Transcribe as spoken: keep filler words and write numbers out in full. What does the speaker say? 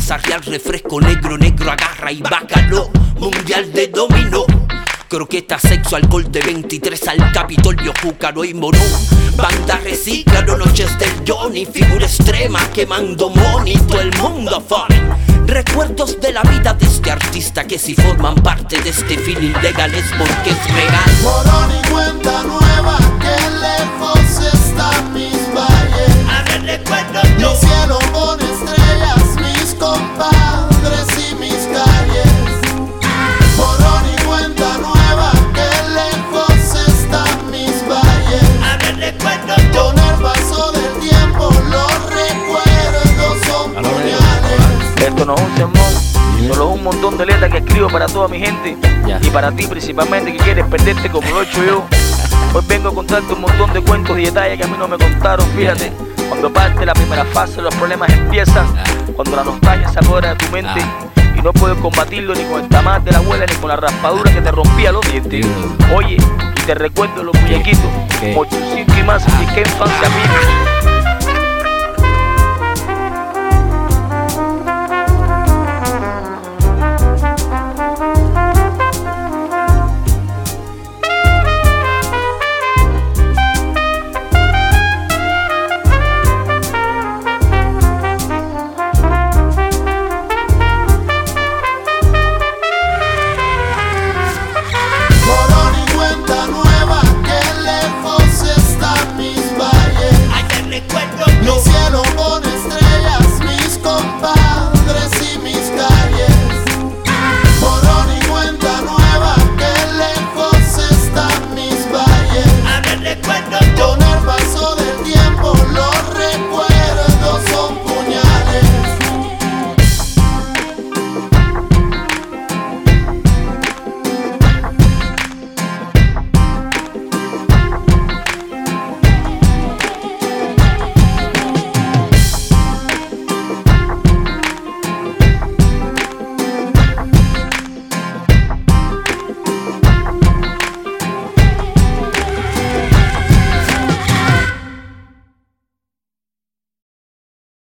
Plaza Real, refresco negro, negro agarra y bácalo. Mundial de dominó. Croqueta, sexo, alcohol de veintitrés al Capitolio, Júcaro y Morón. Banda reciclado, noches del Johnny, figura extrema quemando money, todo el mundo funny. Recuerdos de la vida de este artista que si forman parte de este feeling legal es porque es real. Morón y cuenta nueva, que lejos están mis valles. A ver, recuerdo Mi yo. cielo con estrellas, mis compadres y mis calles. Morón y cuenta nueva, que lejos están mis valles. A ver, recuerdo yo. Con el paso del tiempo los recuerdos son puñales. Esto no es un sermón, solo un montón de letras que escribo para toda mi gente y para ti principalmente que quieres perderte como lo he hecho yo. Hoy vengo a contarte un montón de cuentos y detalles que a mí no me contaron, fíjate. Cuando parte la primera fase los problemas empiezan, cuando la nostalgia se apodera de tu mente y no puedes combatirlo ni con el tamal de la abuela ni con la raspadura que te rompía los dientes. Oye, y te recuerdo los muñequitos, Mochucito y más, y qué infancia mía.